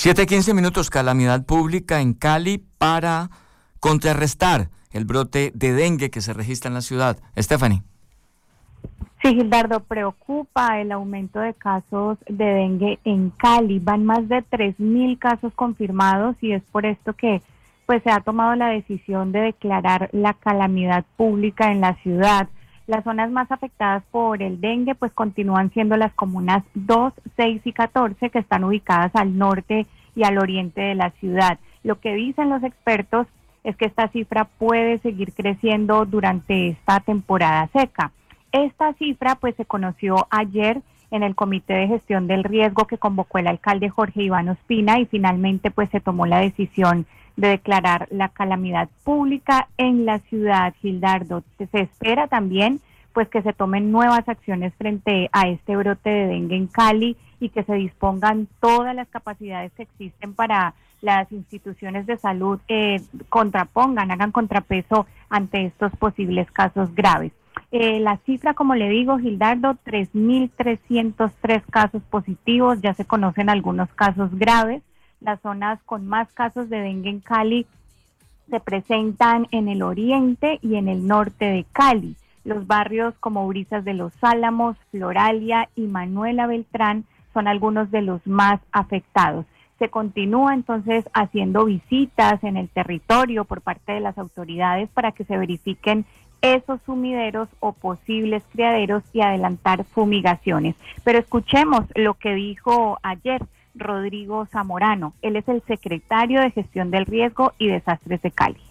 7:15, calamidad pública en Cali para contrarrestar el brote de dengue que se registra en la ciudad. Stephanie. Sí, Gildardo, preocupa el aumento de casos de dengue en Cali. Van más de 3.000 casos confirmados y es por esto que pues se ha tomado la decisión de declarar la calamidad pública en la ciudad. Las zonas más afectadas por el dengue pues continúan siendo las comunas 2, 6 y 14 que están ubicadas al norte y al oriente de la ciudad. Lo que dicen los expertos es que esta cifra puede seguir creciendo durante esta temporada seca. Esta cifra pues se conoció ayer en el Comité de Gestión del Riesgo que convocó el alcalde Jorge Iván Ospina y finalmente pues se tomó la decisión de declarar la calamidad pública en la ciudad, Gildardo. Se espera también pues que se tomen nuevas acciones frente a este brote de dengue en Cali y que se dispongan todas las capacidades que existen para las instituciones de salud hagan contrapeso ante estos posibles casos graves. La cifra, como le digo, Gildardo, 3.303 casos positivos, ya se conocen algunos casos graves. Las zonas con más casos de dengue en Cali se presentan en el oriente y en el norte de Cali. Los barrios como Brisas de los Álamos, Floralia y Manuela Beltrán son algunos de los más afectados. Se continúa entonces haciendo visitas en el territorio por parte de las autoridades para que se verifiquen esos sumideros o posibles criaderos y adelantar fumigaciones. Pero escuchemos lo que dijo ayer Rodrigo Zamorano. Él es el secretario de Gestión del Riesgo y Desastres de Cali.